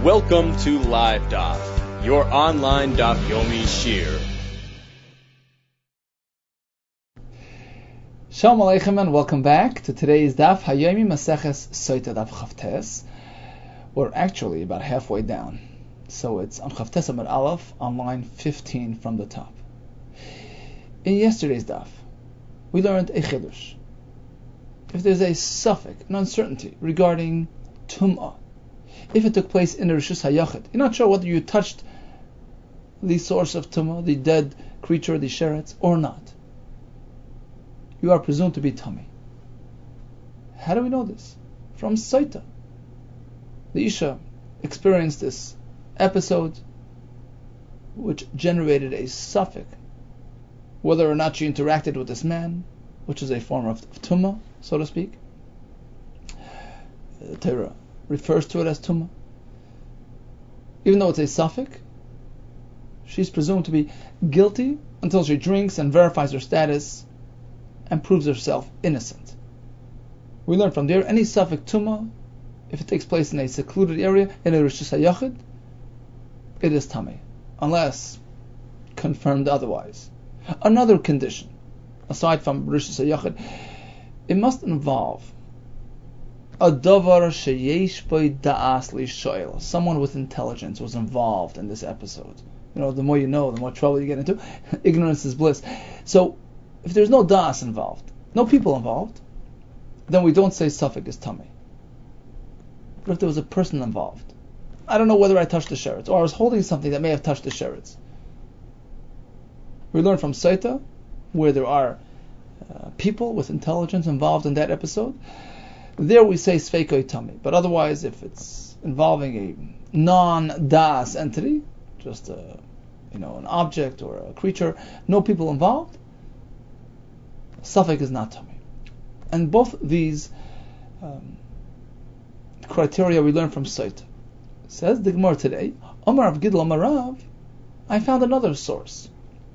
Welcome to Live Daf, your online Daf Yomi Shir. Shalom Aleichem and welcome back to today's Daf Hayomi Maseches Soita Daf Chavtes. We're actually about halfway down, so it's on Chavtes Amud Aleph on line 15 from the top. In yesterday's Daf, we learned a Chidush. If there's a suffix, an uncertainty regarding Tum'ah, if it took place in the Rishus HaYachid, you're not sure whether you touched the source of Tum'ah, the dead creature, the sheretz, or not, you are presumed to be tummy. How do we know this? From Saita. The Isha experienced this episode which generated a suffix, whether or not she interacted with this man, which is a form of tumah, so to speak. The Torah refers to it as tumah. Even though it's a suffix, she's presumed to be guilty until she drinks and verifies her status and proves herself innocent. We learn from there, any suffix tumah, if it takes place in a secluded area, in a Rishus HaYachid, it is tamei, unless confirmed otherwise. Another condition, aside from Rishus HaYachid, it must involve a davar sheyesh bo da'as lishoel. Someone with intelligence was involved in this episode. You know, the more you know, the more trouble you get into. Ignorance is bliss. So, if there's no da'as involved, no people involved, then we don't say suffix is tummy. But if there was a person involved, I don't know whether I touched the sheretz, or I was holding something that may have touched the sheretz. We learn from Saita, where there are people with intelligence involved in that episode. There we say Sveikoi Tummy. But otherwise, if it's involving a non-das entity, just an object or a creature, no people involved, suffix is not tummy. And both these criteria we learn from Saita. Says the Gemara today, Omar of Gidl Amarav, I found another source.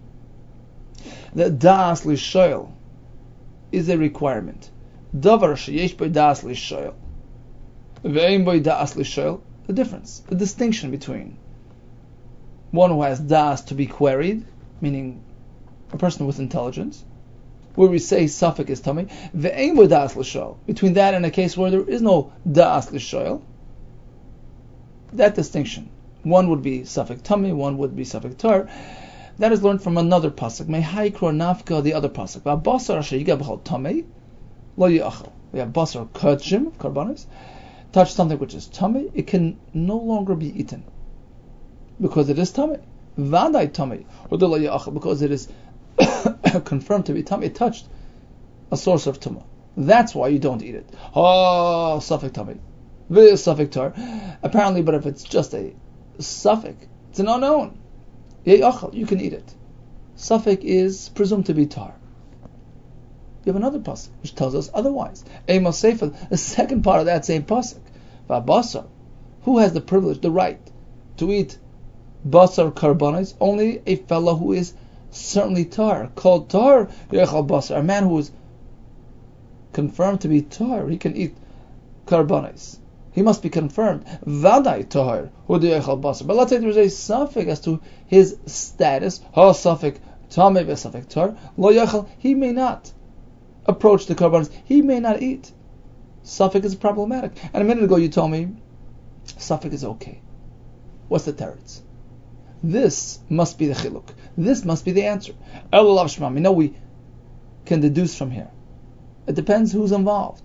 That das lishoel is a requirement. Davar sheyesh bo das lishoel, ve'ein bo das lishoel. The difference, the distinction between one who has das to be queried, meaning a person with intelligence, where we say suffix is tummy, ve'ein bo das lishoel. Between that and a case where there is no das lishoel, that distinction, one would be suffix tummy, one would be suffix tar. That is learned from another pasuk. Mehaikro nafka, the other pasuk. Basar asher yiga b'chol tamei lo yachal. We have basar kodshim, karbanis. Touch something which is tamei, it can no longer be eaten because it is tamei. Vadai tamei or lo yachal, because it is confirmed to be tamei. It touched a source of tumah. That's why you don't eat it. Oh, suffix tamei, this suffix tar. Apparently, but if it's just a suffix, it's an unknown. You can eat it. Suffix is presumed to be tar. You have another pasuk which tells us otherwise. Amos Sefer, the second part of that same pasuk. V'abasar, who has the privilege, the right to eat basar karbanis? Only a fellow who is certainly tar. Called tar yechal basar. A man who is confirmed to be tar, he can eat karbanis. He must be confirmed. Vadai tahir hu basar. But let's say there is a suffix as to his status. Ha suffix tamei v'suffix tar lo yachal. He may not approach the karbanos. He may not eat. Suffix is problematic. And a minute ago you told me suffix is okay. What's the teretz? This must be the chiluk. This must be the answer. Elul avshmam. You know, we can deduce from here. It depends who's involved.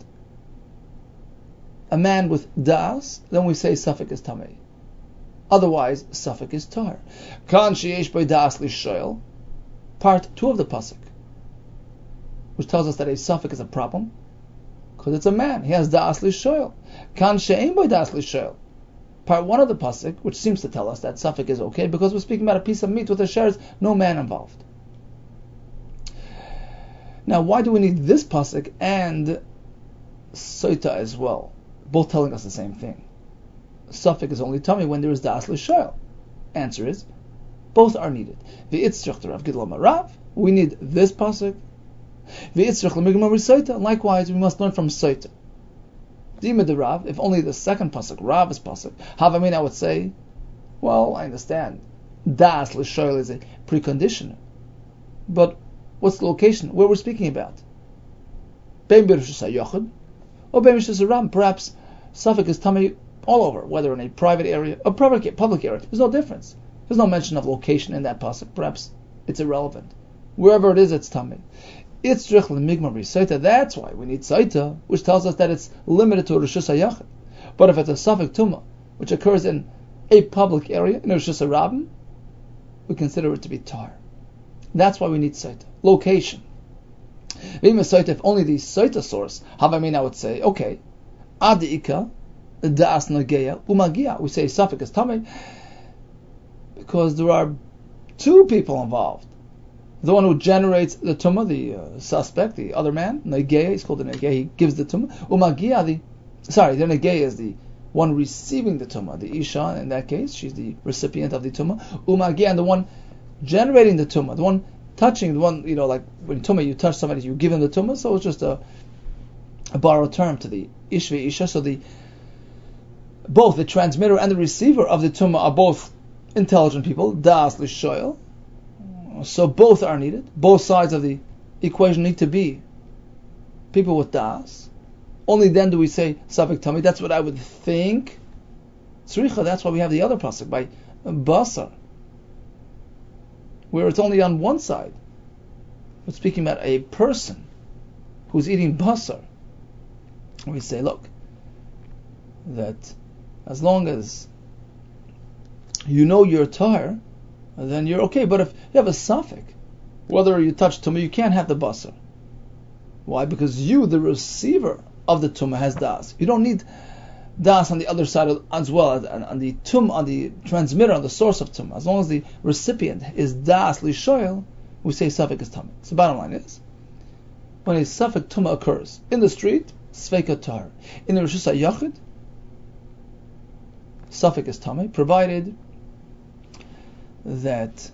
A man with das, then we say suffix is tamei. Otherwise, suffix is tar. Kan sheyesh bo das lishoel, part 2 of the pasuk, which tells us that a suffix is a problem because it's a man. He has das lishoel. Kan she'ein bo das lishoel, part 1 of the pasuk, which seems to tell us that suffix is okay because we're speaking about a piece of meat with a sheretz, no man involved. Now, why do we need this pasuk and Soita as well? Both telling us the same thing. Suffix is only tummy when there is das l'shoel. Answer is, both are needed. V'itzrich to Rav Gidl Amarav, we need this pasuk. V'itzrich l'migmar Soita. Likewise, we must learn from Soita. Dima de Rav, if only the second pasuk, Rav is pasuk, Havamin, I would say, well, I understand. Das l'shoyel is a precondition. But what's the location? Where we're speaking about? Bein b'rishus ha'yochid, or bein b'rishus ha'ram. Perhaps suffix is tummy all over, whether in a private area or public area. There's no difference. There's no mention of location in that pasuk. Perhaps it's irrelevant. Wherever it is, it's tummy. It's drich l'migmar b'saita. That's why we need saita, which tells us that it's limited to rishus ha'yochid. But if it's a suffix tumah, which occurs in a public area, in rishus ha'rabim, we consider it to be tar. That's why we need saita. Location. If only the saita source, I would say, okay, adiika, da'as nageya, umagia. We say suffix is tamei because there are two people involved. The one who generates the tumah, the suspect, the other man, nageya, he's called the nageya, he gives the tumah. Umagia, the nageya is the one receiving the tumah, the isha in that case, she's the recipient of the tumah. Umagia, and the one generating the tumah, the one touching, the one, like when tumah you touch somebody, you give them the tumah, so it's just a borrowed term to the ishvi isha. So both the transmitter and the receiver of the tumah are both intelligent people, das l'shoyel. So both are needed. Both sides of the equation need to be people with das. Only then do we say Safek Tami. That's what I would think. Tzricha, that's why we have the other pasuk by Basar, where it's only on one side. We're speaking about a person who's eating Basar. We say, look, that as long as you know you're tar, then you're okay. But if you have a Safek, whether you touch Tumah, you can't have the Basar. Why? Because you, the receiver of the tumah, has das. You don't need das on the other side as well, on the on the transmitter, on the source of tumah. As long as the recipient is das lishoyel, we say suffix is tumah. So the bottom line is, when a suffix tumah occurs in the street, sveika tar. In the rishus ha'yachid, suffix is tumah, provided that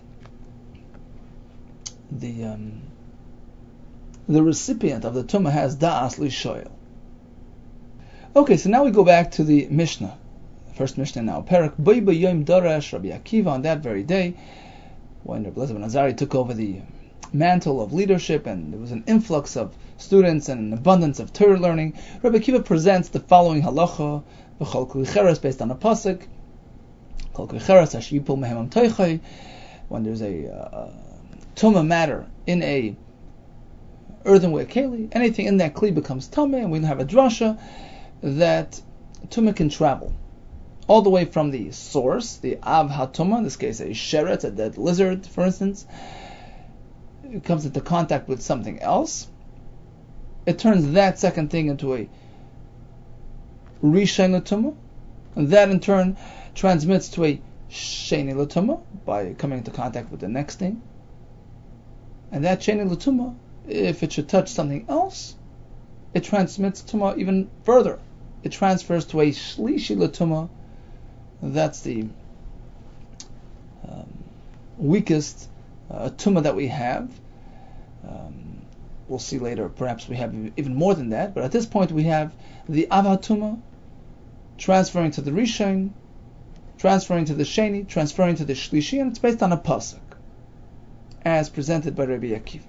the recipient of the tumah has das lishoyel. Okay, so now we go back to the Mishnah. First Mishnah now. Perak Boiba Yom Darash Rabbi Akiva, on that very day, when Rabbi Elazar ben Azari took over the mantle of leadership and there was an influx of students and an abundance of Torah learning, Rabbi Akiva presents the following halacha, V'chol kli cheres, based on a pasuk, Kol kli cheres asher yipol mehem amtoichai, when there's a tumah matter in a earthenware keli, anything in that kli becomes tameh, and we have a drasha that tumah can travel all the way from the source, the av hatumah, in this case a sheret, a dead lizard, for instance. It comes into contact with something else. It turns that second thing into a rishain l'tumah, and that in turn transmits to a sheni l'tumah by coming into contact with the next thing. And that sheni l'tumah, if it should touch something else, it transmits tumah even further. It transfers to a shlishi l'tumah. That's the weakest tumah that we have. We'll see later, perhaps we have even more than that, but at this point we have the ava tumah transferring to the rishon, transferring to the sheni, transferring to the shlishi, and it's based on a pasuk, as presented by Rabbi Akiva.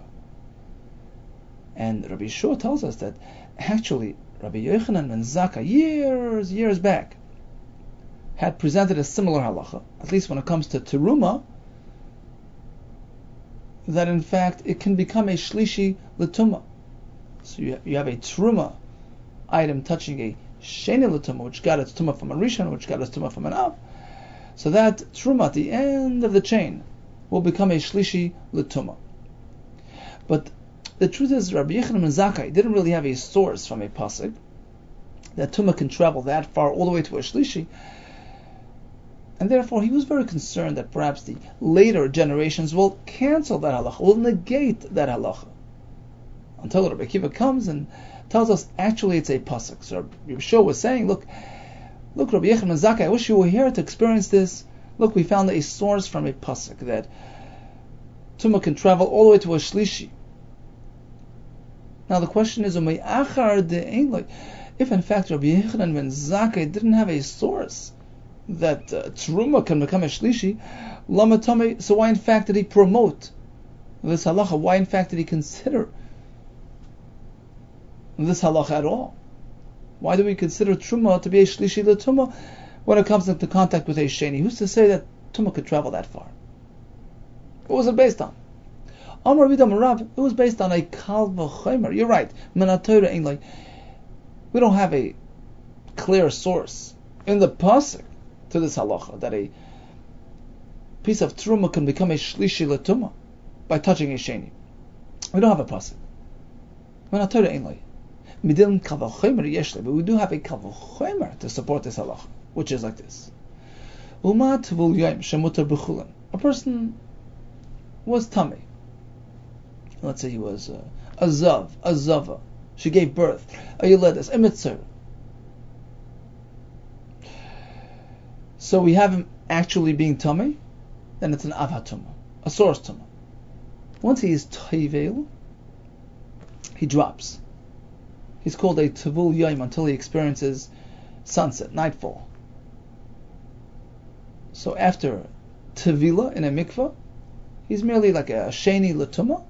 And Rabbi Shua tells us that actually Rabbi Yochanan ben Zakkai, years back, had presented a similar halacha, at least when it comes to teruma, that in fact it can become a shlishi l'tumah. So you have a teruma item touching a sheni l'tumah, which got its tumah from a rishon, which got its tumah from an av. So that teruma at the end of the chain will become a shlishi l'tumah. But the truth is, Rabbi Yochanan ben Zakkai didn't really have a source from a pasuk that tumah can travel that far all the way to a shlishi, and therefore he was very concerned that perhaps the later generations will cancel that halacha, will negate that halacha, until Rabbi Akiva comes and tells us actually it's a pasuk. So Rabbi Shua was saying, look, Rabbi Yochanan ben Zakkai, I wish you were here to experience this. Look, we found a source from a pasuk that tumah can travel all the way to a shlishi. Now the question is, If in fact Rabbi Yochanan ben Zakkai didn't have a source that Truma can become a Shlishi, Lama Tamei, so why in fact did he promote this halacha? Why in fact did he consider this halacha at all? Why do we consider Truma to be a Shlishi L'Tumah when it comes into contact with a Sheni? Who's to say that Tumah could travel that far? What was it based on? Amar Vidam Rav, it was based on a Kal V'Chomer. You're right. Menatoira ain't like, we don't have a clear source in the pasuk to this halacha that a piece of truma can become a shlishi l'tumah by touching a sheni. We don't have a pasuk. Menatoira ain't like. Midin Kal V'Chomer yeshle, but we do have a Kal V'Chomer to support this halacha, which is like this. Umat v'Yom shemutar b'chulin. A person was tummy. Let's say he was a zav, a zava. She gave birth. A yeledes, a mitzvah. So we have him actually being tummy, then it's an avhatuma, a source tumah. Once he is toivel, he drops. He's called a tevul yom until he experiences sunset, nightfall. So after tevila in a mikvah, he's merely like a sheni l'tumah,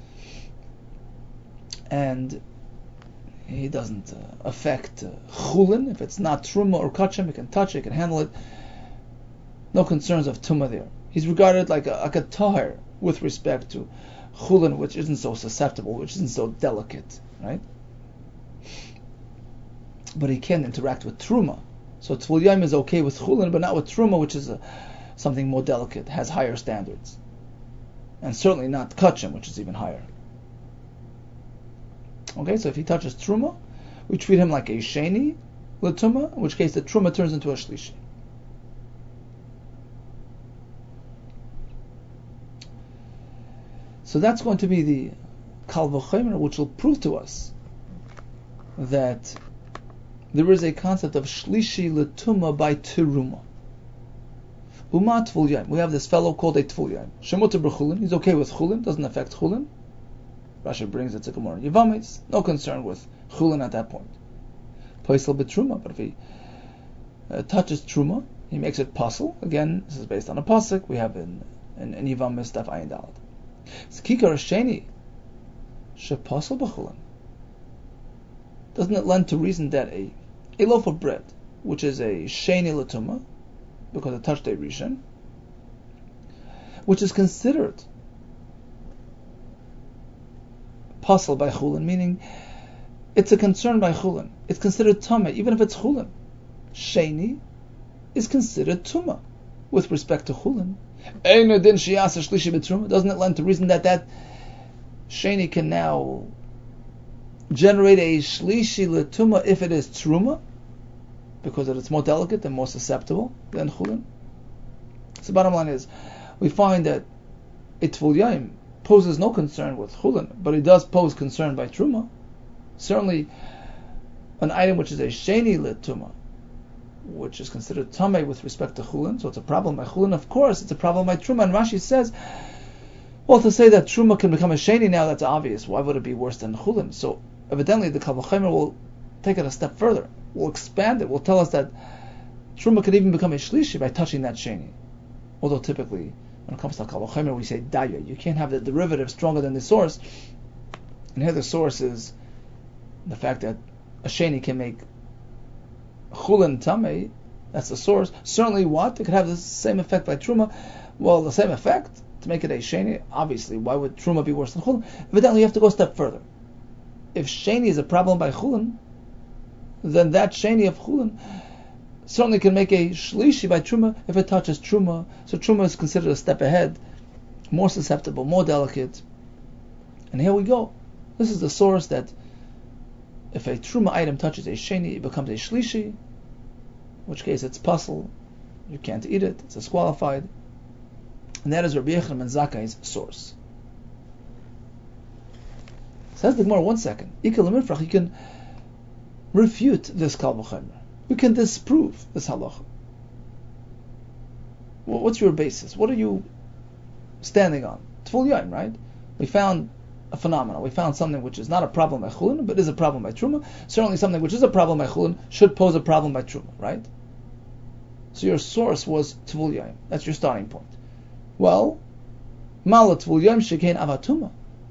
and he doesn't affect chulin. If it's not truma or kachim, he can touch it, he can handle it. No concerns of tumah there. He's regarded like a tahir with respect to chulin, which isn't so susceptible, which isn't so delicate, right? But he can interact with truma. So Tvul Yom is okay with chulin, but not with truma, which is something more delicate, has higher standards. And certainly not kachim, which is even higher. Okay, so if he touches truma, we treat him like a sheni l'tumah, in which case the truma turns into a shlishi. So that's going to be the Kal V'Chomer, which will prove to us that there is a concept of shlishi l'tumah by teruma. Uma Tvul Yom. We have this fellow called a Tvul Yom. Shemutar b'chulin. He's okay with chulin, doesn't affect chulin. Rashi brings it to Gemara. Yevamos, no concern with chulin at that point. Paisel b'truma, but if he touches truma, he makes it pasul. Again, this is based on a pasuk we have in Yevamos Daf Ayin Daled. Kikar sheni shepasul b'chulin. Doesn't it lend to reason that a loaf of bread, which is a sheni l'tumah, because it touched a rishon, which is considered pasul by chulin, meaning it's a concern by chulin. It's considered tumah, even if it's chulin. Sheni is considered tumah with respect to chulin. Doesn't it lend to reason that sheni can now generate a shlishi l'tumah if it is truma, because it's more delicate and more susceptible than chulin? So the bottom line is, we find that a Tvul Yom poses no concern with chulin, but it does pose concern by truma. Certainly, an item which is a sheni l'tumah, which is considered tamei with respect to chulin, so it's a problem by chulin. Of course, it's a problem by truma. And Rashi says, well, to say that truma can become a sheni now, that's obvious. Why would it be worse than chulin? So evidently, the Kal V'Chomer will take it a step further. We'll expand it. We'll tell us that truma could even become a shlishi by touching that sheni. Although typically, when it comes to Kal V'Chomer, we say daya. You can't have the derivative stronger than the source. And here the source is the fact that a sheni can make chulin tamei. That's the source. Certainly, what? It could have the same effect by truma. Well, the same effect to make it a sheni. Obviously, why would truma be worse than chulin? Evidently, you have to go a step further. If sheni is a problem by chulin, then that sheni of chulin certainly can make a shlishi by truma if it touches truma. So truma is considered a step ahead, more susceptible, more delicate. And here we go. This is the source that if a truma item touches a sheni, it becomes a shlishi, in which case it's pasul, you can't eat it, it's disqualified. And that is Rabbi Yochanan ben Zakkai's source. Says the Gemara, 1 second. You can refute this Kal V'Chomer. We can disprove this halacha. Well, what's your basis? What are you standing on? Tvul Yom, right? We found a phenomenon. We found something which is not a problem by chulin, but is a problem by truma. Certainly something which is a problem by chulin should pose a problem by truma, right? So your source was tvul yom. That's your starting point. Well, mala tvul yom shekein avatuma.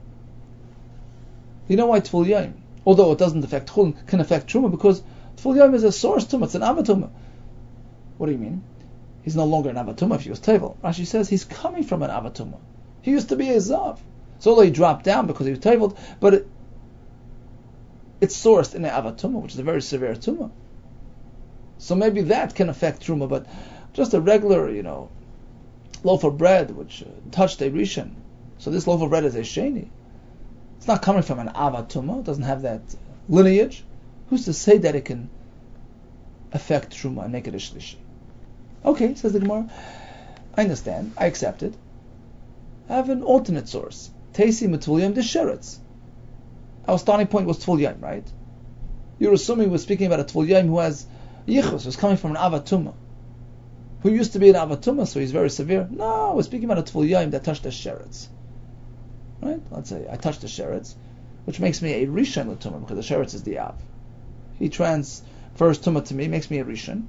You know why tvul yom, although it doesn't affect chulin, can affect truma? Because tvul yom is a source tuma. It's an avatuma. What do you mean? He's no longer an avatuma if he was tevel. Rashi says he's coming from an avatuma. He used to be a zav. So although he dropped down because he was teveled, but it's sourced in an avatuma, which is a very severe tumah. So maybe that can affect truma, but just a regular, loaf of bread which touched a rishon. So this loaf of bread is a sheni. It's not coming from an avatuma. It doesn't have that lineage. Who's to say that it can affect truma and make it a shlishi? Okay, says the Gemara. I understand. I accept it. I have an alternate source. Teisi mitvul yom desheretz. Our starting point was tvul yom, right? You're assuming we're speaking about a tvul yom who has yichus, who's coming from an avatuma, who used to be an avatuma, so he's very severe. No, we're speaking about a tvul yom that touched the sheretz. Right? Let's say I touched the sheretz, which makes me a rishon l'tumah, because the sheretz is the av. He transfers tumah to me, makes me a rishon.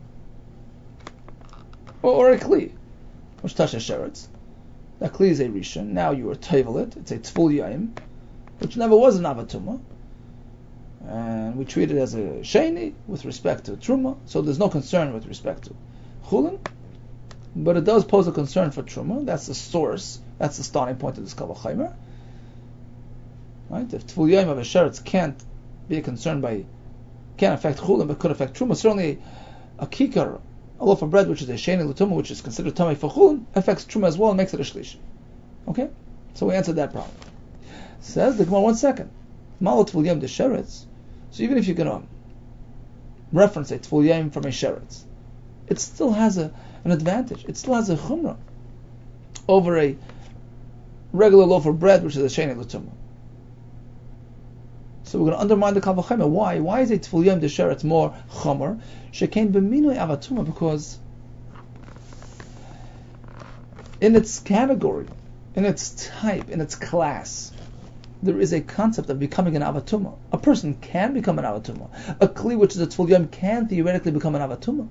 Or a kli, which touches sheretz. That kli is a rishon. Now you are tevel it. It's a tvul yom, which never was an avatuma, and we treat it as a sheni with respect to truma. So there's no concern with respect to chulin, but it does pose a concern for truma. That's the source. That's the starting point of this kal v'chomer. Right? If tvul yom of a sheretz can't be a concern can't affect chulin, but could affect truma, certainly a kikar, a loaf of bread, which is a sheni l'tumah, which is considered tamei for chulin, affects truma as well and makes it a shlishi. Okay? So we answered that problem. Says the Gemara, 1 second. Malot tvul yom de sheretz. So even if you're going to reference a tvul yom from a sheretz, it still has an advantage. It still has a chumrah over a regular loaf of bread, which is a sheni l'tumah. So we're going to undermine the kal v'chomer. Why? Why is a tvul yom de sheretz more chomer? Shekein b'minui avatuma, because in its category, in its type, in its class, there is a concept of becoming an avatuma. A person can become an avatuma. A kli, which is a tvul yom, can theoretically become an avatuma.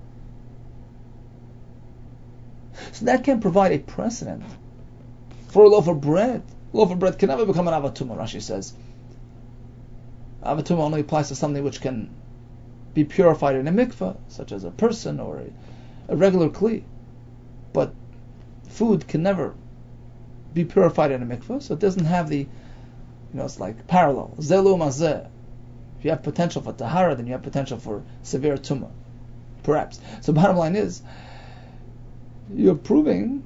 So that can provide a precedent for a loaf of bread. A loaf of bread can never become an avatuma, Rashi says. Avatuma only applies to something which can be purified in a mikveh, such as a person or a regular kli. But food can never be purified in a mikveh, so it doesn't have the, it's like parallel. Zelu mazeh. If you have potential for tahara, then you have potential for severe tumah, perhaps. So bottom line is, you're proving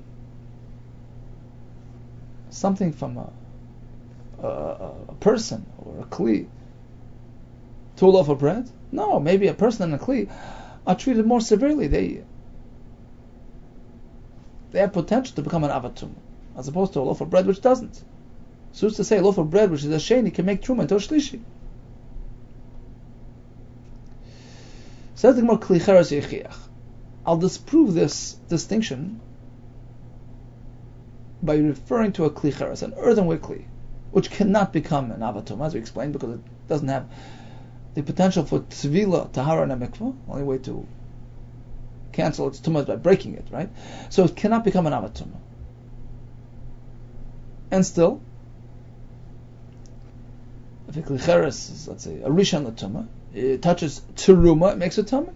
something from a person or a kli to a loaf of bread? No, maybe a person and a kli are treated more severely. They have potential to become an avatum, as opposed to a loaf of bread which doesn't. So it's to say a loaf of bread which is a sheni can make truma into a shlishi. Says the Gemara, kli cheres yechiach. I'll disprove this distinction by referring to a kli cheres, an earthenware kli, which cannot become an avatum, as we explained, because it doesn't have the potential for tzvila, tahara, and a mikvah. Only way to cancel its tumah is by breaking it, right? So it cannot become an avatum. And still, if a kli cheres is, let's say, a rishon l'tumah, it touches teruma, it makes a tumah.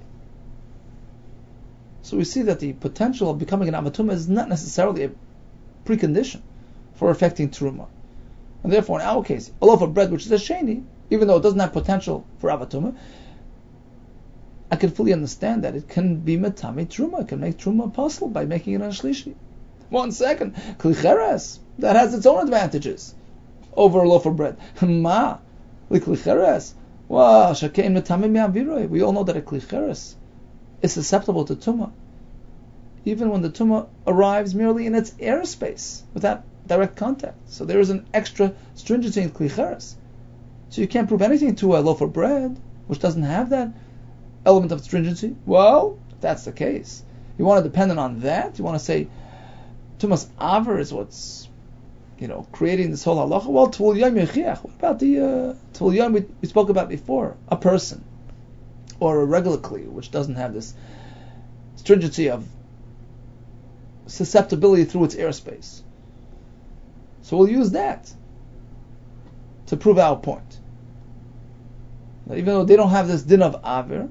So we see that the potential of becoming an avatuma is not necessarily a precondition for affecting teruma. And therefore, in our case, a loaf of bread which is a sheni, even though it doesn't have potential for avatuma, I can fully understand that it can be metame truma. It can make truma possible by making it a shlishi. 1 second, kli cheres, that has its own advantages over a loaf of bread. Ma, kli cheres, wow, shakein metame me'aviroi. We all know that a kli cheres is susceptible to tumah, even when the tumah arrives merely in its airspace without direct contact. So there is an extra stringency in kli cheres. So you can't prove anything to a loaf of bread which doesn't have that element of stringency. Well, if that's the case, you want to depend on that. You want to say tumas aver is what's creating this whole halacha. Well, Tvul Yom Yechiach. What about the Tvul Yom we spoke about before? A person or a regular kli, which doesn't have this stringency of susceptibility through its airspace. So we'll use that to prove our point. That even though they don't have this din of avir,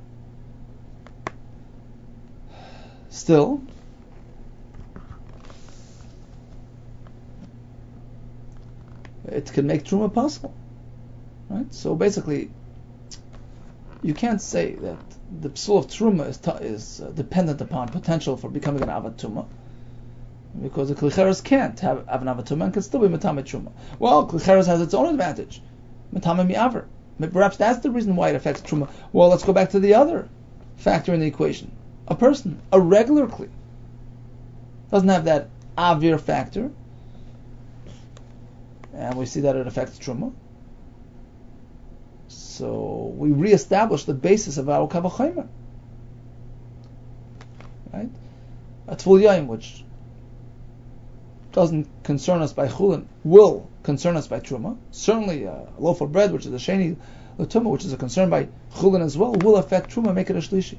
still it can make truma possible, right? So basically, you can't say that the psul of truma is dependent upon potential for becoming an avat truma, because the klicheres can't have an avat truma and can still be metame truma. Well, klicheres has its own advantage, metame mi'aver. Perhaps that's the reason why it affects truma. Well, let's go back to the other factor in the equation. A person, a regular kli, doesn't have that avir factor, and we see that it affects truma. So we reestablish the basis of our kavachaymer, right? A tvul yayim, which doesn't concern us by chulin, will concern us by truma. Certainly, a loaf of bread, which is a sheni l'tumah, which is a concern by chulin as well, will affect truma, make it a shlishi.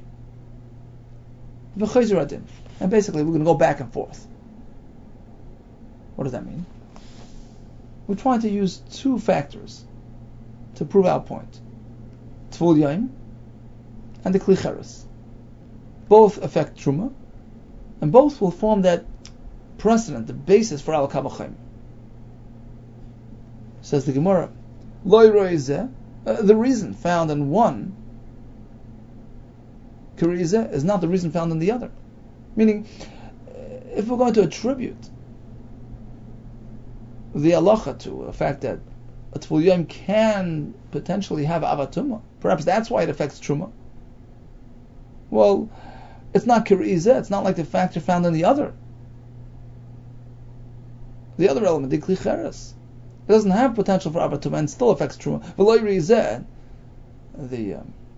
And basically, we're going to go back and forth. What does that mean? We're trying to use two factors to prove our point. Tvul Yayim and the Klicheres. Both affect Truma, and both will form that precedent, the basis for Al Kabachim. Says the Gemara, the reason found in one Kiriza is not the reason found in the other. Meaning, if we're going to attribute the halacha to the fact that a Tvul Yom can potentially have avatuma, perhaps that's why it affects truma. Well, it's not kiriza, it's not like the factor found in the other element, the klicheres. It doesn't have potential for avatuma and still affects truma. V'lo yrizeh, the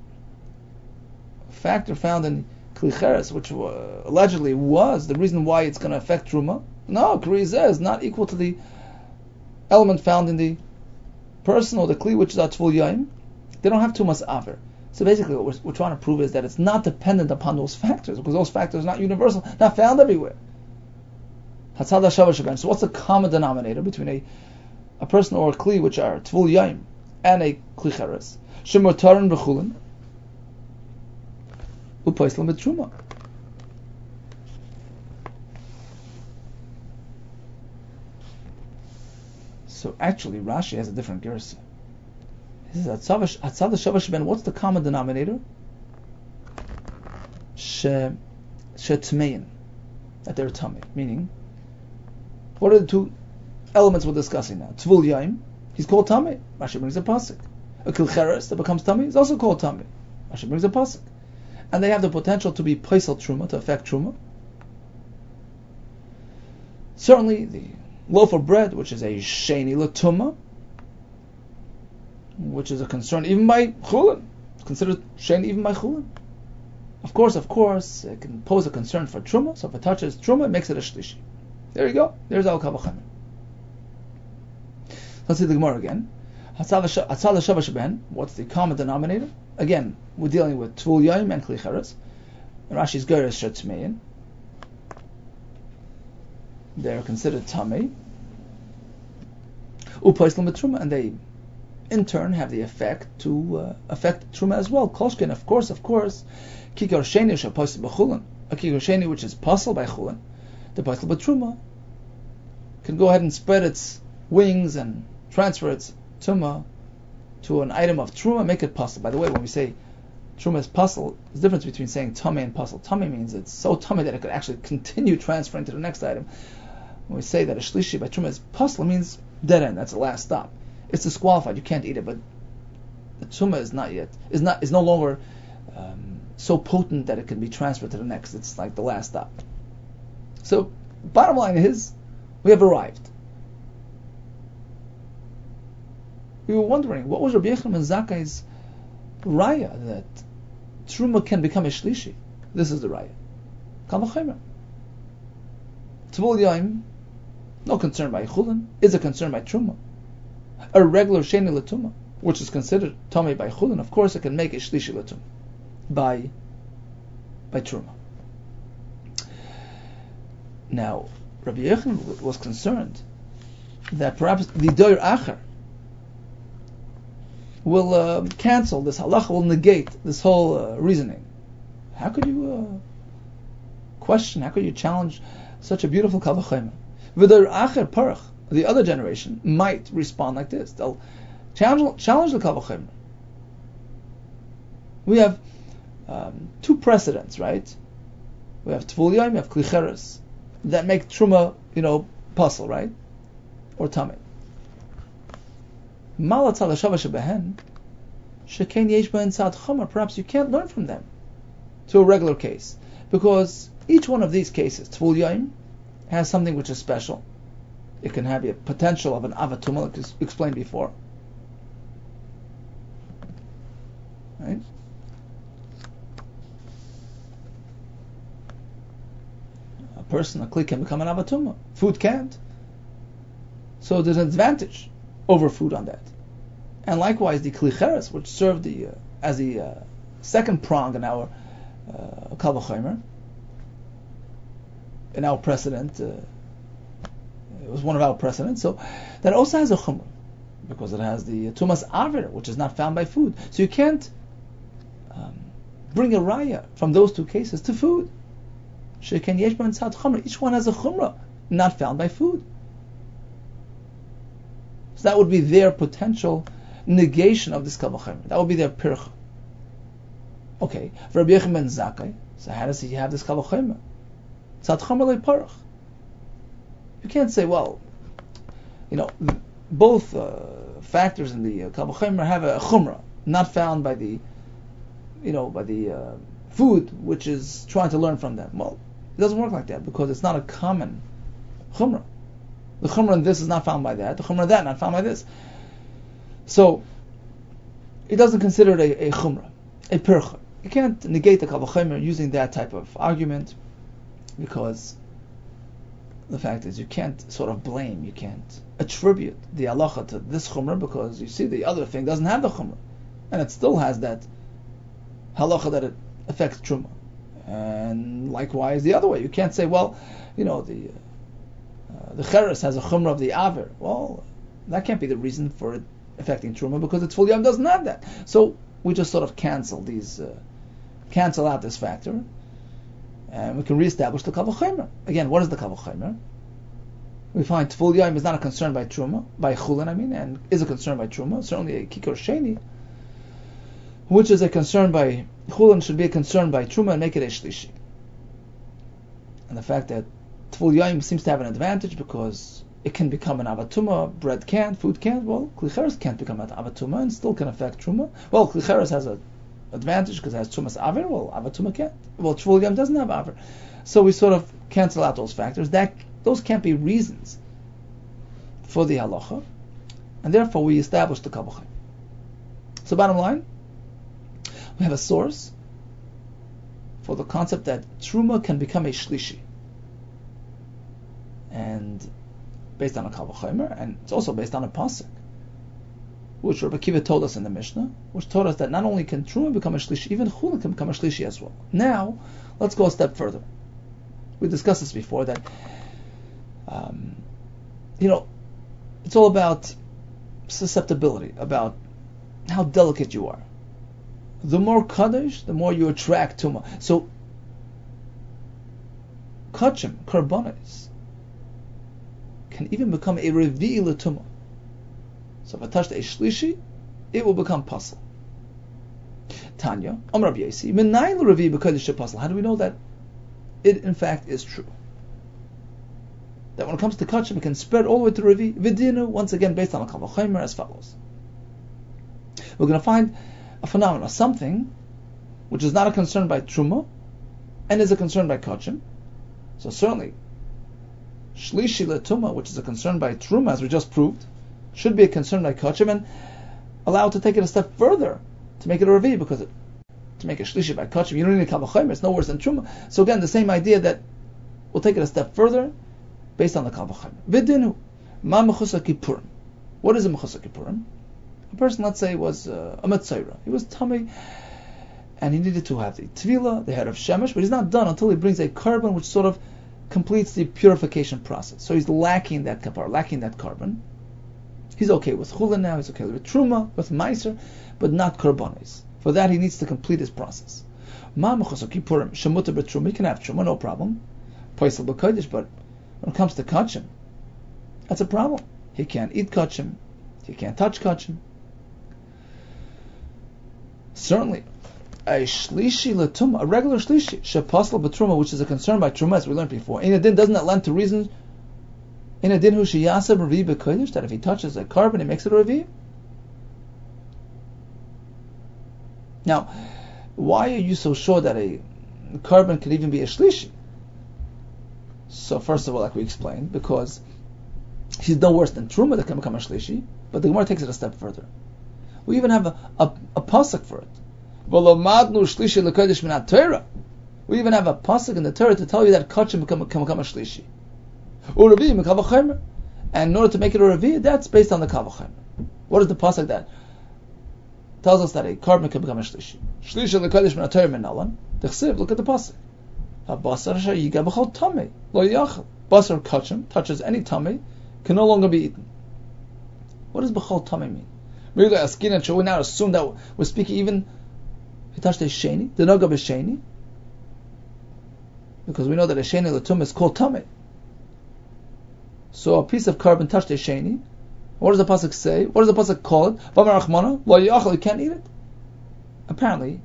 factor found in klicheres, which allegedly was the reason why it's going to affect truma. No, kiriza is not equal to the element found in the person or the kli, which is a tvul yayim. They don't have too much aver. So basically what we're trying to prove is that it's not dependent upon those factors, because those factors are not universal, not found everywhere. So what's the common denominator between a person or a kli, which are tvul yayim, and a kli cheres? Shemutarin b'chulin u'paislam b'truma. So actually, Rashi has a different gersa. He says, Atzad Shavash Ben, what's the common denominator? Shetmein, that they're tummy. Meaning, what are the two elements we're discussing now? Tvul Yaim, he's called tummy. Rashi brings a pasuk. A Kilcheres that becomes tummy is also called tummy. Rashi brings a pasuk. And they have the potential to be paisal truma, to affect truma. Certainly, the loaf of bread, which is a sheni l'tumah, which is a concern even by chulin. It's considered sheni even by chulin. Of course, it can pose a concern for truma. So if it touches truma, it makes it a shlishi. There you go. There's al kavachim. Let's see the Gemara again. Hatzal shavash ben. What's the common denominator? Again, we're dealing with tvul yayim and kli cheres. Rashi's ger is shetzmein. They're considered tamei. Upaislam b'truma, and they in turn have the effect to affect truma as well. Kolshkin, of course, kikar sheni shepaisel b'chulin, a kikar sheni which is pasul by chulin, the paisel b'truma can go ahead and spread its wings and transfer its truma to an item of truma, make it pasul. By the way, when we say truma is pasul, there's a difference between saying tummy and pasul. Tummy means it's so tummy that it could actually continue transferring to the next item. When we say that a shlishi by truma is pasul, it means dead end. That's the last stop. It's disqualified. You can't eat it. But the truma is no longer so potent that it can be transferred to the next. It's like the last stop. So, bottom line is, we have arrived. We were wondering, what was Rabbi Yochanan ben Zakkai's raya that truma can become a shlishi? This is the raya. Kal v'chomer. Tvul yayim no concern by chulin, is a concern by truma. A regular sheni latuma, which is considered tamei by chulin, of course it can make a shlishi latuma by truma. Now, Rabbi Yochanan was concerned that perhaps the doir acher will cancel this halacha, will negate this whole reasoning. How could you question? How could you challenge such a beautiful kal v'chomer? V'doir acher parach, the other generation, might respond like this. They'll challenge the kal v'chomer. We have two precedents, right? We have Tvul Yom, we have Kli Cheres, that make Truma, puzzle, right? Or Tamei. Perhaps you can't learn from them to a regular case. Because each one of these cases, Tvul Yom, has something which is special. It can have a potential of an avatuma, like explained before. Right? A kli can become an avatuma. Food can't. So there's an advantage over food on that. And likewise, the kli cheres, which served as the second prong in our kal v'chomer, in our precedent, it was one of our precedents, so that also has a chumrah, because it has the tumas avir, which is not found by food. So you can't bring a raya from those two cases to food. Each one has a chumrah, not found by food. So that would be their potential negation of this kal v'chomer. That would be their pircha. Okay, for Rabbi Yochanan ben Zakkai, so how does he have this kal v'chomer? Tzad chomer le parach. You can't say, well, both factors in the kal v'chomer have a chumrah, not found by the, food which is trying to learn from them. Well, it doesn't work like that, because it's not a common chumrah. The chumrah in this is not found by that. The chumrah in that not found by this. So it doesn't consider it a chumrah, a pircha. You can't negate the kal v'chomer using that type of argument, because the fact is you can't sort of blame, you can't attribute the halacha to this chumrah, because you see the other thing doesn't have the chumrah, and it still has that halacha that it affects truma. And likewise the other way, you can't say, well, the cheres has a chumrah of the avir. Well, that can't be the reason for it affecting truma, because its Tvul Yom doesn't have that. So we just sort of cancel out this factor, and we can reestablish the kal v'chomer. Again, what is the kal v'chomer? We find Tvul Yom is not a concern by truma, by chulin, and is a concern by truma. Certainly a kikor sheni, which is a concern by chulin, should be a concern by truma and make it a shlishi. And the fact that Tvul Yom seems to have an advantage because it can become an avatuma, bread can't, food can't. Well, kli cheres can't become an avatuma and still can affect truma. Well, kli cheres has an advantage because it has tumas avir. Well, avatuma can't. Well, Tvul Yom doesn't have avir. So we sort of cancel out those factors. Those can't be reasons for the halacha, and therefore we establish the kal v'chomer. So bottom line, we have a source for the concept that truma can become a shlishi, and based on a kal v'chomer, and it's also based on a pasuk, which Rabbi Akiva told us in the Mishnah, which told us that not only can truma become a shlishi, even chulin can become a shlishi as well. Now, let's go a step further. We discussed this before, that it's all about susceptibility, about how delicate you are. The more kaddish, the more you attract tuma. So, kachim, karbonis, can even become a revi'i l'tuma. So if I touched a shlishi, it will become pasul. Tanya, Amar Rabbi Yosi, Minayin l'revi'i b'kodesh pasul. How do we know that it in fact is true? That when it comes to kachim, it can spread all the way to revi'i. Vidinu, once again, based on a kal v'chomer, as follows. We're going to find a phenomenon, something which is not a concern by truma and is a concern by kachim. So certainly, shlishi letuma, which is a concern by truma, as we just proved, should be a concern by kachim, and allowed to take it a step further to make it a revi, because to make a shlishi by kachim, you don't need a kal v'chomer, it's no worse than truma. So again, the same idea that we'll take it a step further based on the Kal V'chomer. V'dinu, ma mechusa kippurim. What is a mechusa kippurim? A person, let's say, was a Metzora. He was tummy, and he needed to have the Tvila, the head of Shemesh, but he's not done until he brings a carbon which sort of completes the purification process. So he's lacking that kapar, lacking that carbon. He's okay with Chulin now, he's okay with Truma, with Meiser, but not Karbonis. For that he needs to complete his process. Ma mechusa kippurim, shemuta b'truma, he can have Truma, no problem. Paisel b'kodesh, but when it comes to kachim, that's a problem. He can't eat kachim, he can't touch kachim. Certainly, a shlishi l'tumah, a regular shlishi, shepasel b'truma, which is a concern by truma, as we learned before. In a din, doesn't that lend to reasons? In a din, hu sheyaseh revi b'kodesh, that if he touches a carbon, he makes it a revi. Now, why are you so sure that a carbon could even be a shlishi? So first of all, like we explained, because he's no worse than truma that can become a shlishi, but the Gemara takes it a step further. We even have a pasuk for it. We even have a pasuk in the Torah to tell you that kachim can become a shlishi. And in order to make it a revi, that's based on the Kal V'chomer. What is the pasuk that tells us that a carbon can become a shlishi? Shlishi l'kodesh min ha-Torah min nalan. Look at the pasuk. Basar yiga b'chol tamei lo yachal. Basar kachim touches any tamei can no longer be eaten. What does b'chol tamei mean? Really, Askin and we now assume that we're speaking even he touched a sheni, the nogab is sheni, because we know that a sheni l'tum is called tamei. So a piece of carbon touched a sheni. What does the pasuk say? What does the pasuk call it? V'amar Rachmana lo yachal, you can't eat it. Apparently,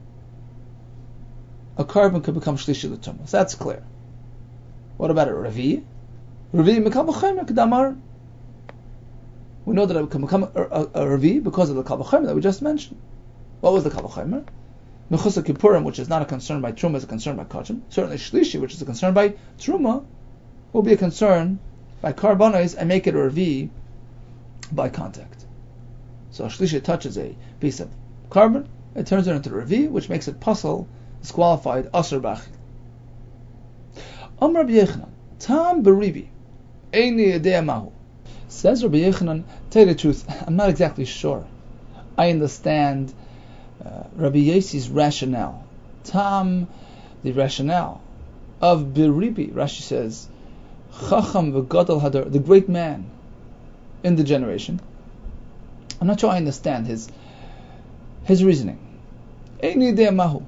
a carbon could become shlishi l'tum. So that's clear. What about a revi? Revi mikal v'chomer k'damar. We know that it can become a revi because of the Kal V'chomer that we just mentioned. What was the Kal V'chomer? Mechusa kippurim, which is not a concern by truma, is a concern by kachim. Certainly shlishi, which is a concern by truma, will be a concern by karbonos and make it a revi by contact. So a shlishi touches a piece of carbon, it turns it into a revi, which makes it pasul, disqualified, asur b'achil. Amar Rabbi Yochanan, tam beribi, eini yedei mahu. Says Rabbi Yochanan, tell you the truth, I'm not exactly sure. I understand Rabbi Yossi's rationale. Tam, the rationale of Beribi. Rashi says, Chacham v'gadol hadar, the great man in the generation. I'm not sure I understand his reasoning. Eini yedei mahu.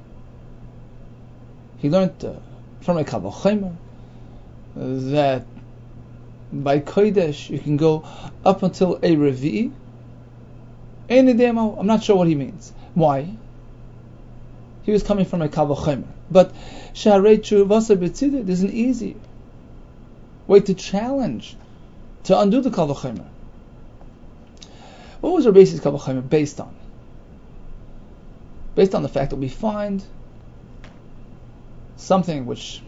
He learned from a Kal V'chomer that by Kodesh you can go up until a Revi'i. I'm not sure what he means. Why? He was coming from a Kal V'chomer. But Shaharei Tshuvasa B'tzidah, there's an easy way to challenge, to undo the Kal V'chomer. What was our basis Kal V'chomer based on? Based on the fact that we find something which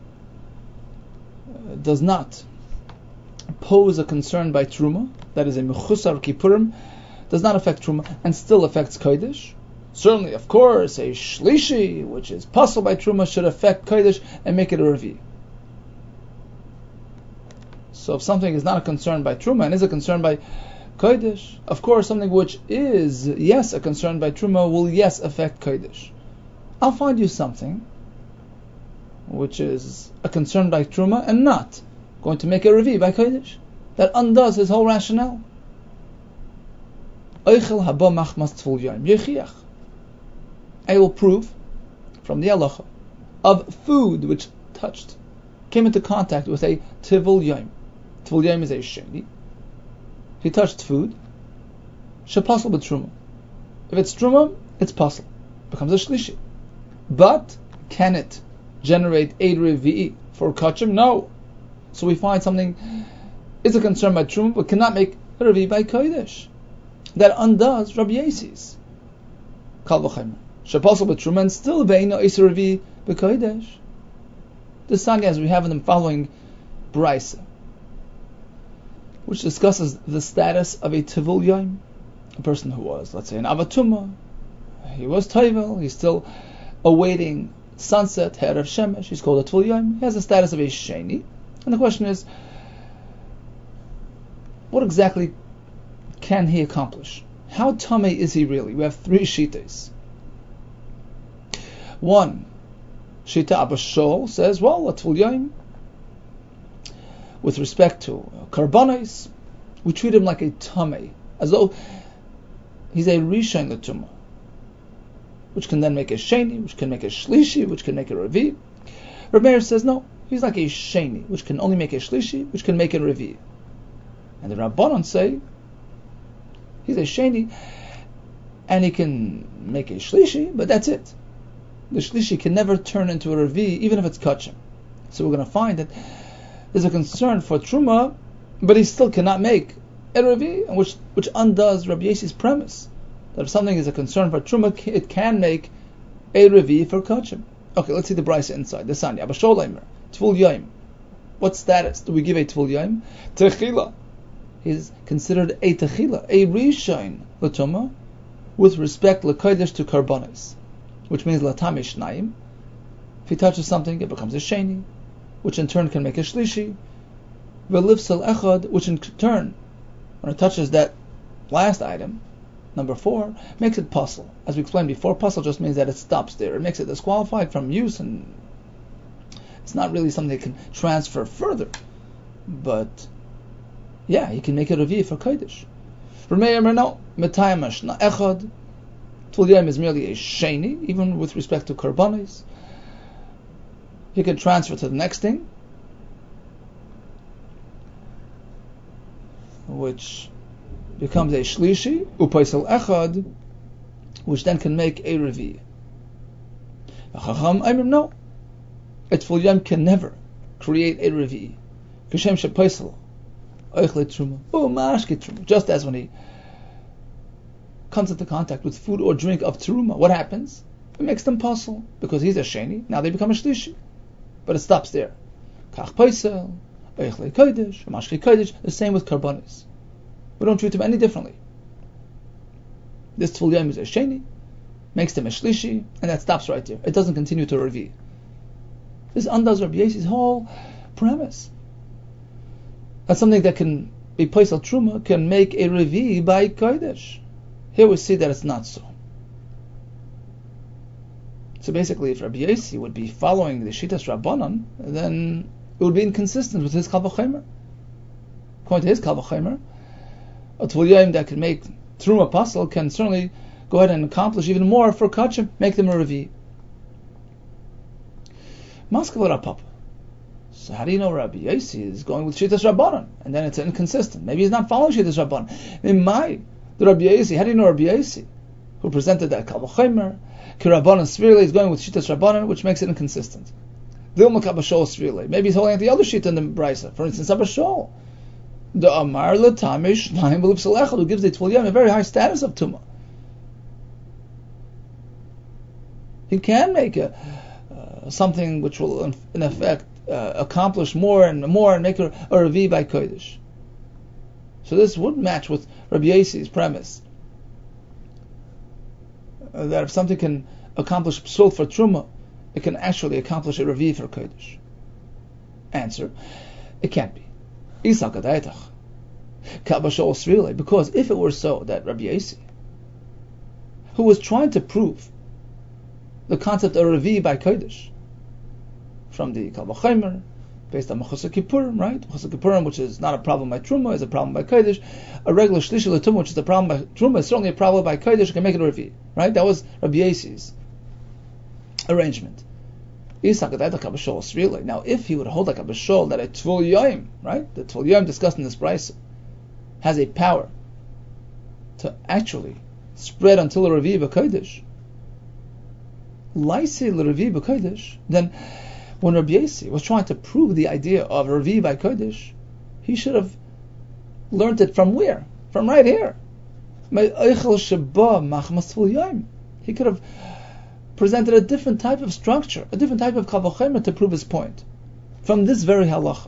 does not pose a concern by truma, that is a mechusar kippurim, does not affect truma and still affects kodesh. Certainly, of course, a shlishi, which is pasul by truma, should affect kodesh and make it a revi. So if something is not a concern by truma and is a concern by kodesh, of course something which is, yes, a concern by truma will, yes, affect kodesh. I'll find you something which is a concern by truma and not going to make a revi by kodesh. That undoes his whole rationale. I will prove from the halacha of food which came into contact with a tivul yom. Tivul yom is a sheni. He touched food. Shepasal b'truma. If it's truma, it's pasal. Becomes a shlishi. But can it generate a revi for kachim? No. So we find something is a concern by truma, but cannot make a revi by kodesh. That undoes Rabbi Yossi's Kal V'chomer. Shepasal b'truma and still ve'ino is a revi b'kodesh. The saga, as we have in the following brisa, which discusses the status of a tivul yom, a person who was, let's say, an avatuma, he was toivel, he's still awaiting sunset, head of shemesh, he's called a tivul yom, he has the status of a sheni, And the question is, what exactly can he accomplish? How tamei is he really? We have three shitas. One, Shita Abba Shaul says, well, Atul Yom, with respect to karbanos, we treat him like a tamei, as though he's a rishon l'tumah, which can then make a sheni, which can make a shlishi, which can make a revi. Reb Meir says, no, he's like a sheni, which can only make a shlishi, which can make a revi. And the Rabbanon say, he's a sheni, and he can make a shlishi, but that's it. The shlishi can never turn into a revi, even if it's kachim. So we're going to find that there's a concern for truma, but he still cannot make a revi, which undoes Rabbi Yossi's premise that if something is a concern for truma, it can make a revi for kachim. Okay, let's see the brisa inside. The Sanya, Abba Shaul Omer, Tvul Yom. What status do we give a Tvul Yom? Techila. He's considered a techila, a rishon l'tumah, with respect l'kodesh to karbanos, which means l'tamei shnayim. If he touches something, it becomes a sheni, which in turn can make a shlishi. V'lifsal echad, which in turn, when it touches that last item, number 4, makes it puzzle. As we explained before, puzzle just means that it stops there. It makes it disqualified from use, and it's not really something that can transfer further. But yeah, he can make a revi for kodesh. Ramei Amar, no, Metayim Ashna Echad. Tvul Yom is merely a sheni, even with respect to karbanos. He can transfer to the next thing, which becomes a shlishi, upaisel echad, which then can make a revi. Chacham Amar, no, a Tvul Yom can never create a revi. Kishem shepaisel oichle truma, mashke truma. Just as when he comes into contact with food or drink of truma, what happens? It makes them puzzle, because he's a sheni, now they become a shlishi. But it stops there. Kach paisel, oichle kodesh, mashke kodesh, the same with karbanos. We don't treat them any differently. This Tvul Yom is a sheni, makes them a shlishi, and that stops right there. It doesn't continue to revi. This undoes Rabbi Yossi's whole premise. That's something that can be paisel truma, can make a revi by kodesh. Here we see that it's not so. So basically, if Rabbi Yossi would be following the Shitas Rabbanon, then it would be inconsistent with his Kal V'chomer. According to his Kal V'chomer, a Tvul Yom that can make truma pasul can certainly go ahead and accomplish even more for kachim, make them a revi. Maskal Rapapa. So how do you know Rabbi Yossi is going with Shitas Rabbanon? And then it's inconsistent. Maybe he's not following Shitas Rabbanon. The Rabbi Yossi, how do you know Rabbi Yossi, who presented that Kal V'chomer, Ki Rabbanon Svirle, is going with Shitas Rabbanon, which makes it inconsistent. Dilma Abba Shaul Svirle. Maybe he's holding at the other Shita in the Brisa. For instance, Abba Shaul, the Amar L'Tamei Shnayim V'Lifsal Echad, who gives the Tvul Yom a very high status of Tumah. He can make something which will, in effect, accomplish more and make a revi by kodesh. So this would match with Rabbi Yossi's premise that if something can accomplish psul for truma, it can actually accomplish a revi for kodesh. Answer: it can't be. Because if it were so that Rabbi Yossi, who was trying to prove the concept of revi by kodesh from the Kal V'chomer, based on Mechusar Kippurim, right? Mechusar Kippurim, which is not a problem by truma, is a problem by kodesh. A regular shlishi l'tumah, which is a problem by truma, is certainly a problem by kodesh. Can make it a revi, right? That was Rabbi Yossi's arrangement. Now, if he would hold like Abba Shaul that a Tvul Yom, right, the Tvul Yom discussed in this brisa, has a power to actually spread until a revi b'kodesh, laisi l'revi b'kodesh, then when Rabbi Yossi was trying to prove the idea of revi by kodesh, he should have learned it from where? From right here. He could have presented a different type of structure, a different type of Kal V'chomer to prove his point, from this very halacha,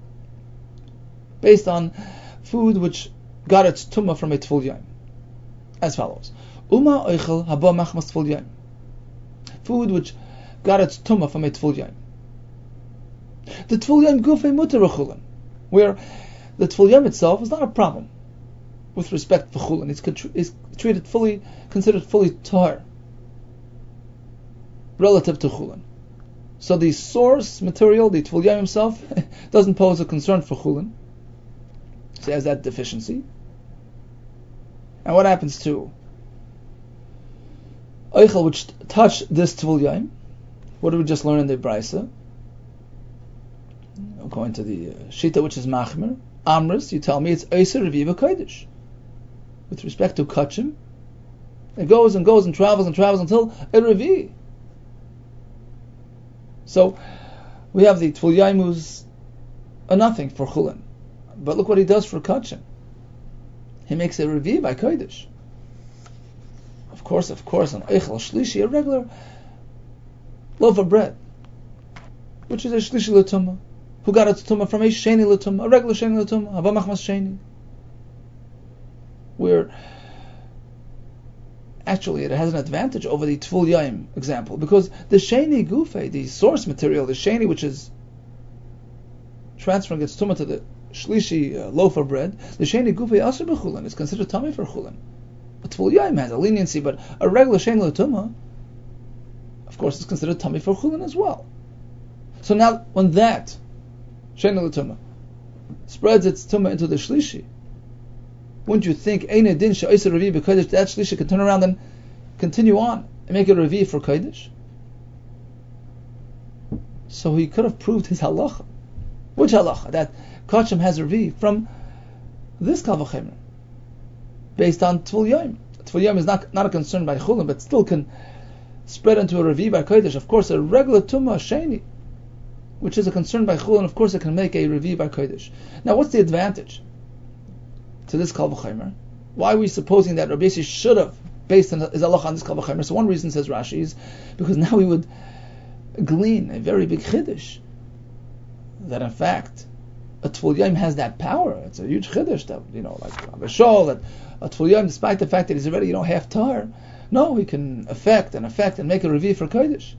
based on food which got its tumah from a Tvul Yom, as follows: Uma oichel haba machmas Tvul Yom, food which got its tumah from a Tvul Yom. The Tful Yom Gufei Mutar Chulin, where the Tful Yom itself is not a problem with respect to Chulin. It's treated fully, considered fully tar relative to Chulin. So the source material, the Tful Yom himself, doesn't pose a concern for Chulin. So he has that deficiency. And what happens to Eichel which touch this Tful Yom? What did we just learn in the Brisa? According to the Shita, which is Machmer, Amris, you tell me it's Eiser Reviva Kodesh. With respect to Kachim, it goes and goes and travels until a Revi. So we have the Tful Yom who's a nothing for Chulin. But look what he does for Kachim. He makes a Revi by Kodesh. Of course, an Eichel Shlishi, a regular loaf of bread, which is a Shlishi L'tumah, who got its Tumah from a Sheni L'tumah, a regular Sheni L'tumah, Hava Machmas Sheni, where actually it has an advantage over the Tful Yom example, because the Sheni Gufei, the source material, the Sheni which is transferring its Tumah to the Shlishi loaf of bread, the Sheni Gufei Asur B'Chulin is considered Tamei for Chulin. A Tful Yom has a leniency, but a regular Sheni L'tumah, of course, is considered Tamei for Chulin as well. So now, when that Sheni L'tumah spreads its Tumah into the Shlishi, wouldn't you think Ein Din She'Oser Revi B'Kodesh, that Shlishi could turn around and continue on and make a Revi for Kodesh? So he could have proved his halacha. Which halacha? That Kachim has a Revi from this Kal V'Chomer, based on Tful Yom. Tful Yom is not a concern by Chulin, but still can spread into a Revi by Kodesh. Of course, a regular Tumah Sheni, which is a concern by Chulin, of course it can make a Revi by Kodesh. Now what's the advantage to this Kal V'Chomer? Why are we supposing that Rabbi Yossi should have based his halacha on this Kal V'Chomer? So one reason, says Rashi, is because now we would glean a very big chiddush, that in fact a Tful Yom has that power. It's a huge chiddush that, like Abishol, that a Tful Yom, despite the fact that he's already, half tar, no, he can affect and make a Revi for Kodesh.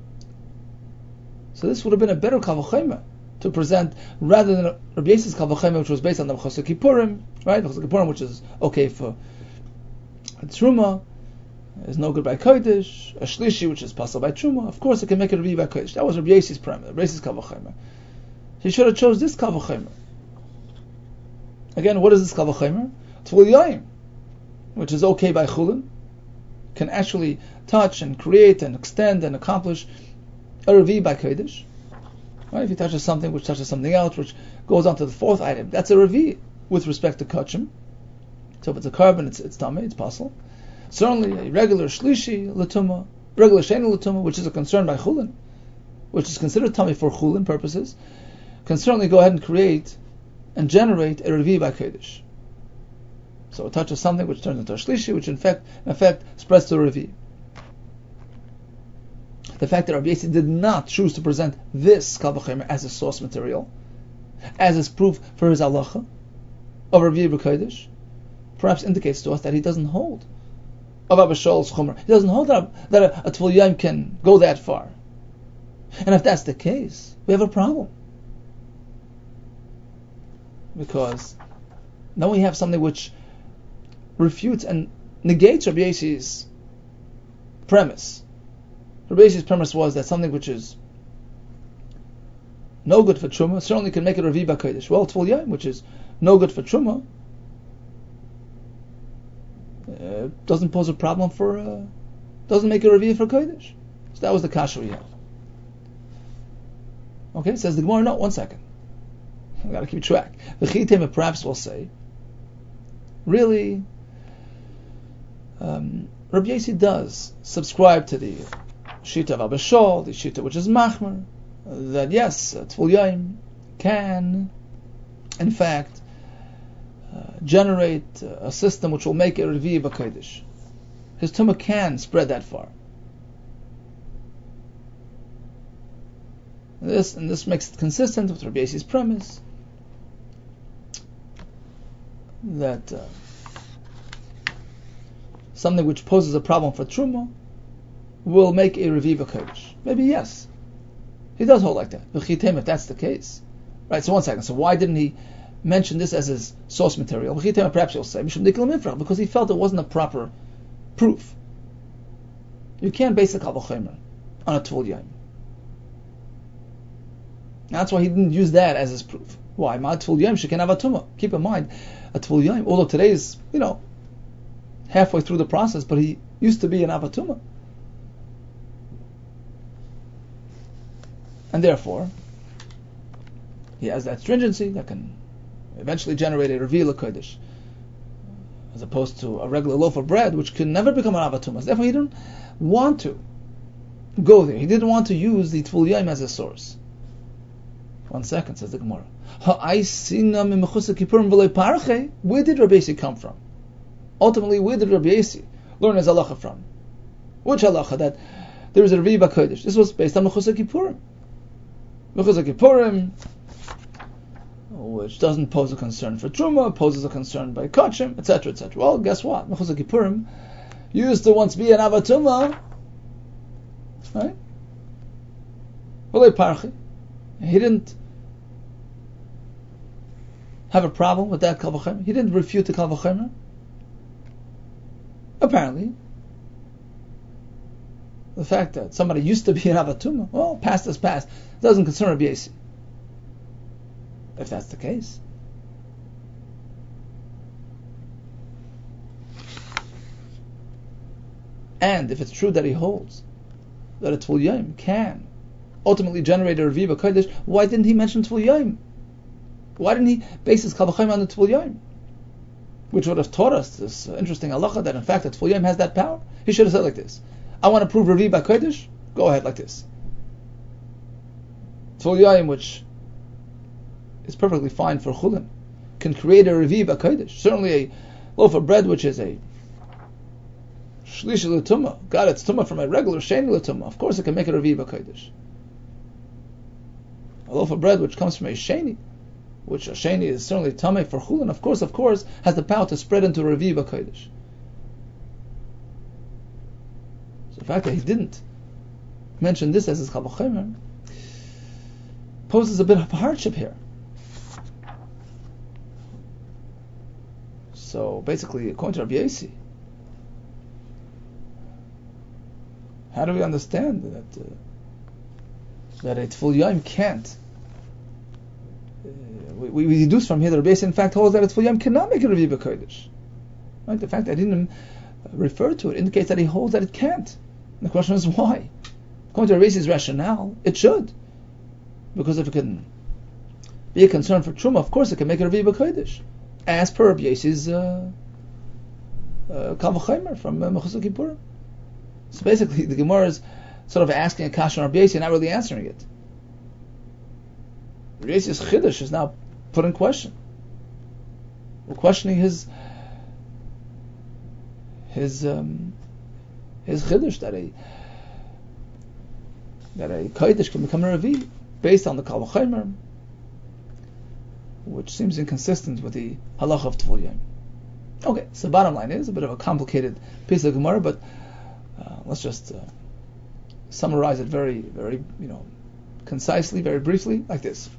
So this would have been a better Kal V'Chomer to present, rather than Rabbi Yossi's Kal V'Chomer, which was based on the Chosek Kippurim, right? The Chosek Kippurim, which is okay for Truma, is no good by Kodesh. A Shlishi, which is possible by Truma, of course it can make a Revi by Kodesh. That was Rabbi Yossi's premise, Rabbi Yossi's Kal V'Chomer. He should have chose this Kal V'Chomer. Again, what is this Kal V'Chomer? Tful Yom, which is okay by Chulin, can actually touch and create and extend and accomplish a Revi by Kodesh. Right? If he touches something which touches something else, which goes on to the fourth item, that's a Revi with respect to Kachim. So if it's a carbon, it's Tamei, it's possible. Certainly a regular Shlishi L'tumah, regular Sheni L'tumah, which is a concern by Chulin, which is considered Tamei for Chulin purposes, can certainly go ahead and create and generate a Revi by Kodesh. So it touches something which turns into a Shlishi, which in effect spreads to a Revi. The fact that Rabbi Yossi did not choose to present this Kal V'Chomer as a source material, as his proof for his halacha of Revi B'Kodesh, perhaps indicates to us that he doesn't hold of Abishol's Chomer. He doesn't hold that a Tful Yom can go that far. And if that's the case, we have a problem. Because now we have something which refutes and negates Rabbi Yossi's premise. Rabbi Yossi's premise was that something which is no good for Truma certainly can make it Revi by Kodesh. Well, Tful Yom, which is no good for Truma, doesn't pose a problem doesn't make it Revi for Kodesh. So that was the kasha we have. Okay, says the Gemara, no, 1 second. I've got to keep track. The Chitim perhaps will say, really, Rabbi Yossi does subscribe to the Shita of Abishol, the Shita which is Machmer, that yes, Tful Yom can, in fact, generate a system which will make a Revi B'Kodesh. His Tumah can spread that far. This makes it consistent with Rabbi Yossi's premise that something which poses a problem for Truma will make a Revi B'Kodesh. Maybe yes. He does hold like that. If that's the case. Right, so one second. So why didn't he mention this as his source material? Perhaps he'll say, because he felt it wasn't a proper proof. You can't base a Kal V'chomer on a Tvul Yom. That's why he didn't use that as his proof. Why? Ma Tvul Yom sheken avatuma. Keep in mind, a Tvul Yom, although today is, halfway through the process, but he used to be an avatuma. And therefore, he has that stringency that can eventually generate a Revi'ah L'Kodesh, as opposed to a regular loaf of bread, which can never become an avatuma. Therefore, he didn't want to go there. He didn't want to use the Tvul Yom as a source. 1 second, says the Gemara. Where did Rabbi Yossi come from? Ultimately, where did Rabbi Yossi learn his halacha from? Which halacha? That there is a Revi'ah B'Kodesh. This was based on Mechusar Kippurim. Mechusar Kippurim, which doesn't pose a concern for Truma, poses a concern by Kachim, etc., etc. Well, guess what? Mechusar Kippurim used to once be an avatuma, right? V'lei parchi. He didn't have a problem with that Kal V'chomer. He didn't refute the Kal V'chomer. Apparently, the fact that somebody used to be an avatuma, well, past is past. It doesn't concern Rabbi Yossi. If that's the case. And if it's true that he holds that a Tvul Yom can ultimately generate a Revi'ah B'Kodesh, why didn't he mention Tvul Yom? Why didn't he base his Kal V'chomer on the Tvul Yom? Which would have taught us this interesting halacha that in fact the Tvul Yom has that power. He should have said like this: I want to prove Revi'ah B'Kodesh, go ahead like this. Tvul Yom, which is perfectly fine for Chulin, can create a Revi'ah B'Kodesh. Certainly a loaf of bread which is a Shlishi L'Tumah, got its Tumah from a regular Sheni L'Tumah. Of course it can make a Revi'ah B'Kodesh. A loaf of bread which comes from a Sheni, which a Sheni is certainly Tameh for Chulin, of course, has the power to spread into a Revi'ah B'Kodesh. So the fact that he didn't mention this as his Kal V'chomer poses a bit of hardship here. So basically, according to Rabbi Yossi, how do we understand that a Tvul Yom can't? We deduce from here that Rabbi Yossi in fact holds that a Tvul Yom cannot make a Revi'ah B'Kodesh. Right? The fact that I didn't refer to it indicates that he holds that it can't. And the question is why? According to Rabbi Yossi's rationale, it should, because if it can be a concern for Truma, of course it can make a Revi'ah B'Kodesh, as per Rabbi Yossi's Kal V'chomer from Mechusar Kippurim. So basically, the Gemara is sort of asking a kasha on Rabbi Yossi and not really answering it. Rabbi Yossi's chiddush is now put in question. We're questioning his chiddush that a kodesh can become a Revi'ah based on the Kal V'chomer, which seems inconsistent with the halacha of Tvul Yom. Okay, so bottom line is a bit of a complicated piece of Gemara, but let's just summarize it very, very, concisely, very briefly, like this.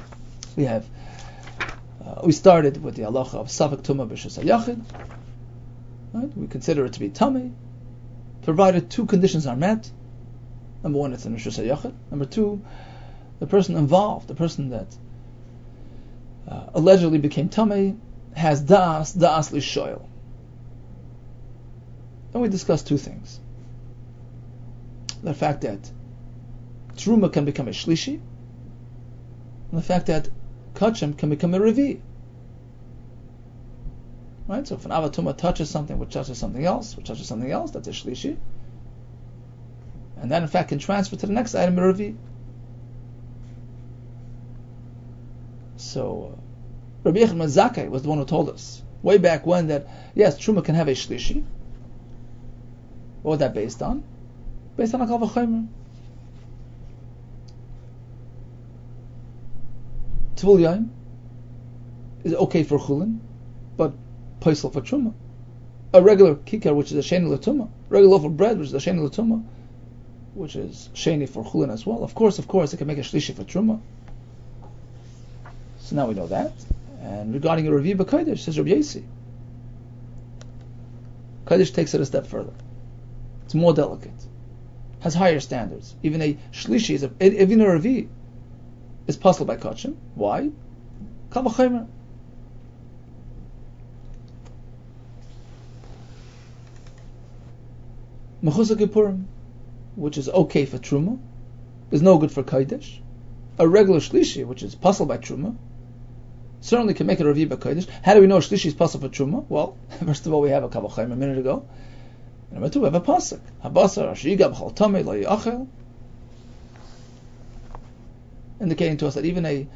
We started with the halacha of Safek Tumah B'Shus HaYachid. Right? We consider it to be Tameh, provided two conditions are met. Number one, it's in Rishus HaYachid. Number two, the person involved, the person that allegedly became Tameh, has da'as lishoyel. And we discussed two things. The fact that Truma can become a Shlishi, and the fact that Kachim can become a Revi'ah. Right? So if an Avatuma touches something which touches something else, that's a Shlishi. And that in fact can transfer to the next item, a Revi'ah. So Rabbi Yechon Zakkai was the one who told us way back when that yes, Truma can have a Shlishi. What was that based on? Based on a Kal V'chomer. Tvul Yom is okay for Chulin, but Paisel for Truma. A regular kikar, which is a Sheni L'Tumah, regular loaf of bread, which is a Sheni L'Tumah, which is sheni for chulin as well. Of course, it can make a shlishi for truma. So now we know that. And regarding a revi b'kodesh, says Rabbi Yossi, kodesh takes it a step further. It's more delicate, has higher standards. Even a shlishi even a revi is possible by kachim. Why? Kal v'chomer. Mechusah Kippurim, which is okay for truma, is no good for kodesh. A regular shlishi, which is possible by truma, certainly can make it a revi b'kodesh. How do we know shlishi is possible for truma? Well, first of all, we have a kavachayim a minute ago. And number two, we have a pasuk. Habasar ashiga b'chol tamei lo yachel, indicating to us that even a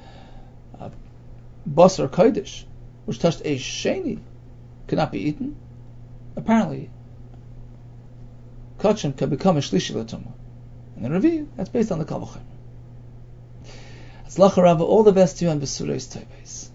basar kodesh, which touched a sheni, cannot be eaten. Apparently, kachim can become a shlishi l'tumah. And the revi, that's based on the kavachayim. Atzlacha Rava, all the best to you and Besureis Teves.